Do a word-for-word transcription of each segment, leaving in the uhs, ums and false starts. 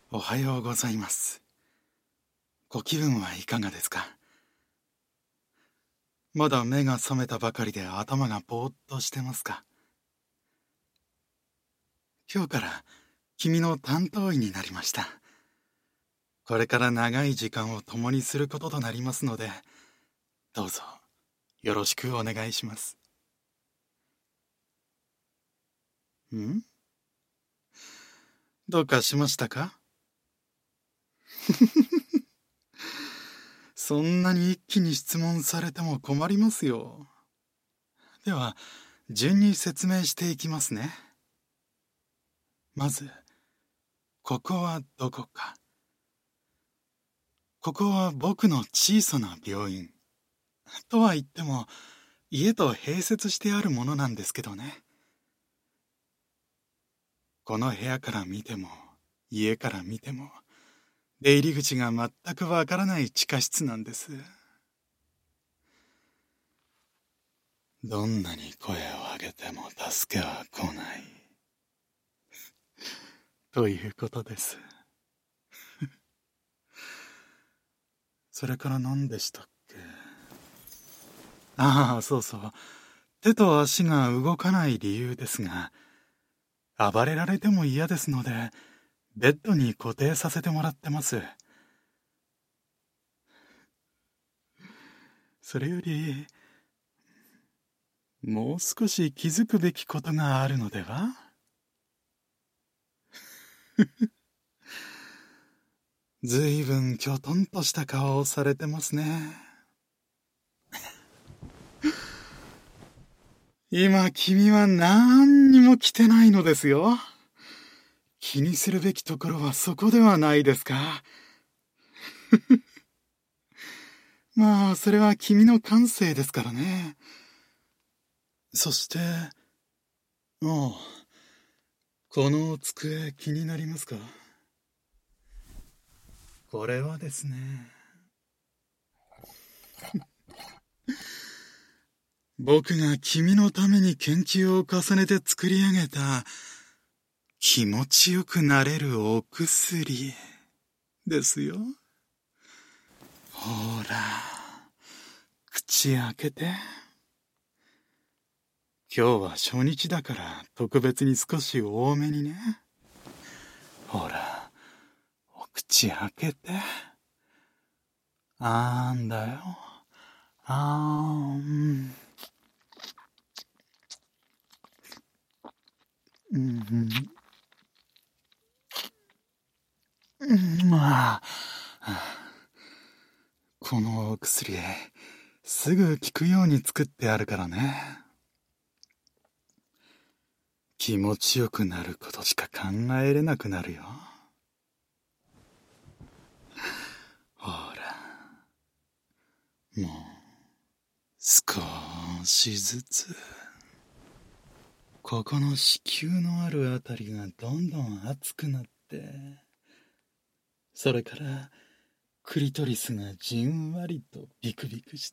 おはようございます。ご気分はいかがですか？まだ目が覚めたばかりで頭がぼーっとしてますか？今日から君の担当医になりました。これから長い時間を共にすることとなりますので、どうぞよろしくお願いします。ん？どうかしましたか？そんなに一気に質問されても困りますよ。では、順に説明していきますね。まず、ここはどこか。ここは僕の小さな病院。とは言っても、家と併設してあるものなんですけどね。この部屋から見ても、家から見ても、出入り口が全くわからない地下室なんです。どんなに声を上げても助けは来ない。ということです。それから何でしたっけ？ああ、そうそう。手と足が動かない理由ですが、暴れられても嫌ですので、ベッドに固定させてもらってます。それより、もう少し気づくべきことがあるのでは？ずいぶんきょとんとした顔をされてますね。今君は何にも着てないのですよ。気にするべきところはそこではないですか。まあ、それは君の感性ですからね。そして、ああ、この机気になりますか？これはですね、僕が君のために研究を重ねて作り上げた気持ちよくなれるお薬ですよ。ほら、口開けて。今日は初日だから特別に少し多めにね。ほら、お口開けて。あーんだよ。あーん。うん、うん、まあ、このお薬、すぐ効くように作ってあるからね。気持ちよくなることしか考えれなくなるよ。ほら、もう、少しずつ。ここの子宮のあるあたりがどんどん熱くなって、それからクリトリスがじんわりとビクビクして。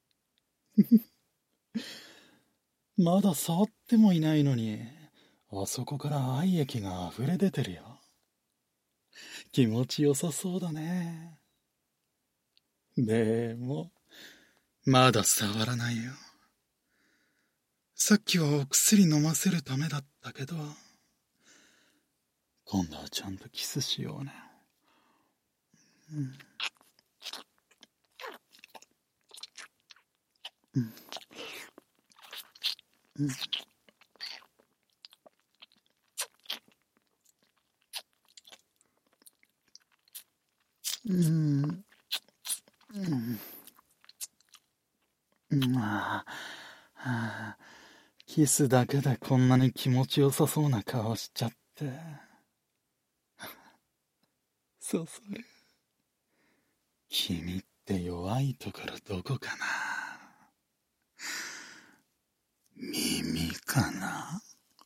まだ触ってもいないのに、あそこから愛液が溢れ出てるよ。気持ちよさそうだね。でも、まだ触らないよ。さっきはお薬飲ませるためだったけど、今度はちゃんとキスしようね。うん。うん。うん。うん。うん。ああ、キスだけでこんなに気持ちよさそうな顔しちゃって。そうそう。君って弱いところどこかな？耳かな？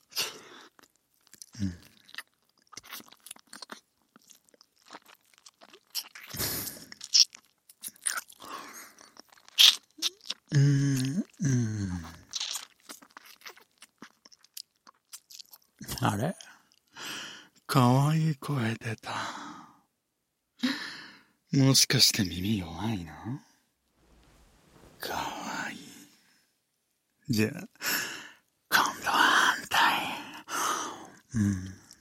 うん。うん。あれ？ かわいい声出た。もしかして耳弱いの？かわいい。じゃあ、今度は反対。うん。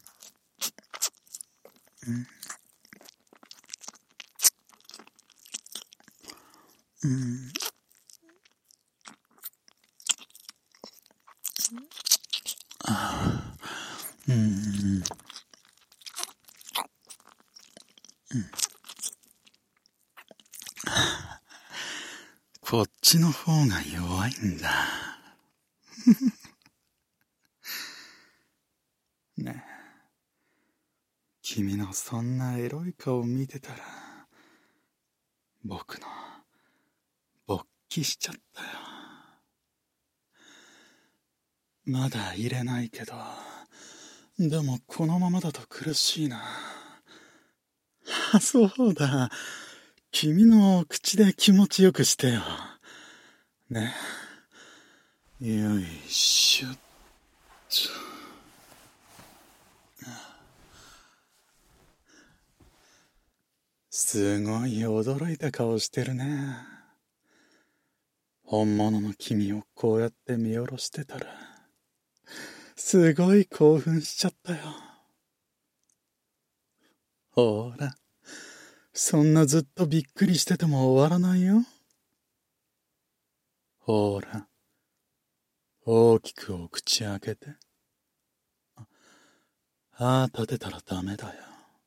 うん。うん。ああ。うん。うん。こっちの方が弱いんだ。ねえ。君のそんなエロい顔見てたら、僕の、勃起しちゃったよ。まだ入れないけど、でもこのままだと苦しいな。あ、そうだ。君の口で気持ちよくしてよ。ね。よいしょっと。すごい驚いた顔してるね。本物の君をこうやって見下ろしてたら、すごい興奮しちゃったよ。ほら、そんなずっとびっくりしてても終わらないよ。ほら、大きくお口開けて。歯立てたらダメだよ。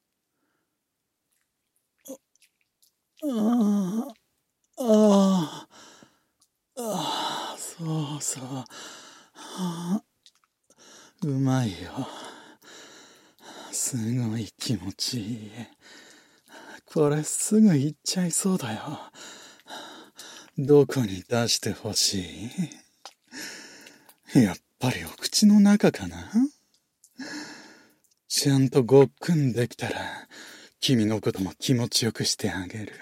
ああ、ああ、ああ、そうそう。はあ、うまいよ。すごい気持ちいい。これすぐ行っちゃいそうだよ。どこに出してほしい？やっぱりお口の中かな？ちゃんとごっくんできたら、君のことも気持ちよくしてあげる。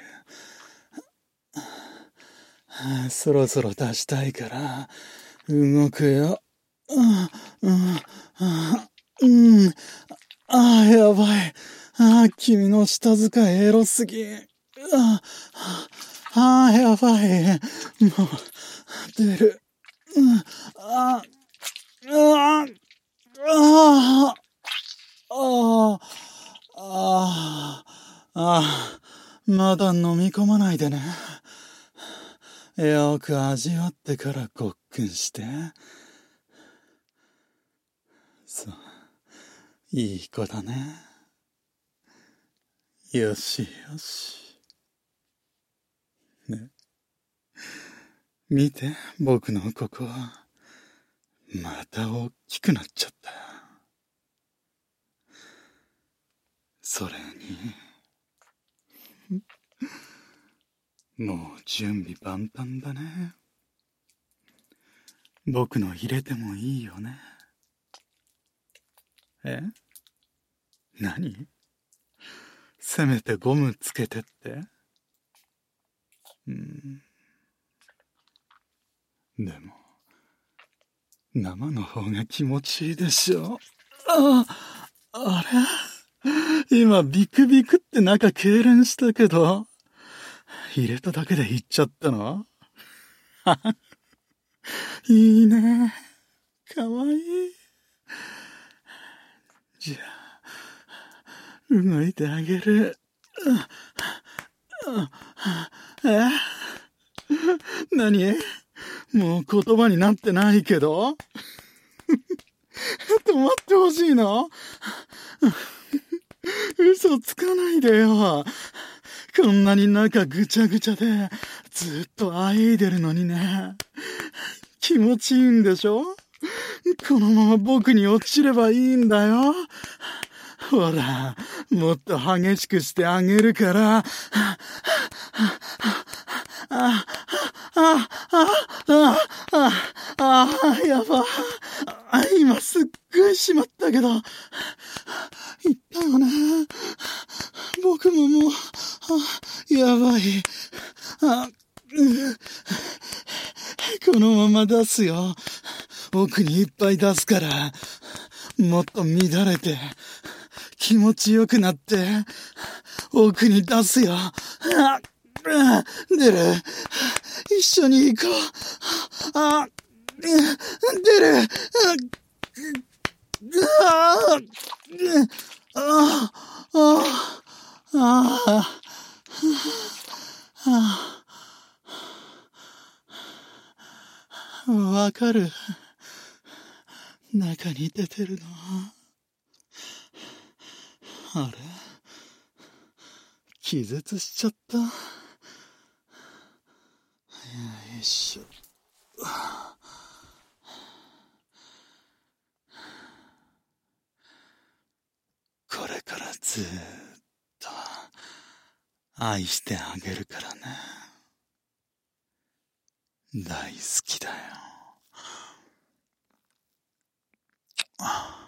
そろそろ出したいから、動くよ。うん、うん、ああ、やばい。ああ、君の舌使いエロすぎ。ああ、やばい。もう、出る。うん、ああ、ああ、ああ、ああ、ああ、まだ飲み込まないでね。よく味わってからごっくんして。そう、いい子だね。よしよし。ね。見て、僕のここ。また大きくなっちゃった。それに、もう準備万端だね。僕の入れてもいいよね。え？何？せめてゴムつけてって？うん。でも、生の方が気持ちいいでしょ。あ、あれ？今ビクビクって中痙攣したけど、入れただけでいっちゃったの？いいね。かわいい。じゃあ、動いてあげる。え？何？もう言葉になってないけど？止まってほしいの？嘘つかないでよ。こんなに中ぐちゃぐちゃで、ずっとあえいでるのにね。気持ちいいんでしょ？このまま僕に落ちればいいんだよ。ほら、もっと激しくしてあげるから。あ、あ、あ、あ、あ、あ、やば。今すっごいしまったけど、言ったよね。僕ももう、やばい。あ、このまま出すよ。奥にいっぱい出すから、もっと乱れて、 気持ちよくなって、奥に出すよ。出る。一緒に行こう。あ、出る。ああ、ああ、ああ、わかる。中に出てるの。あれ？気絶しちゃった。よいしょ。これからずーっと愛してあげるからね。大好きだよ。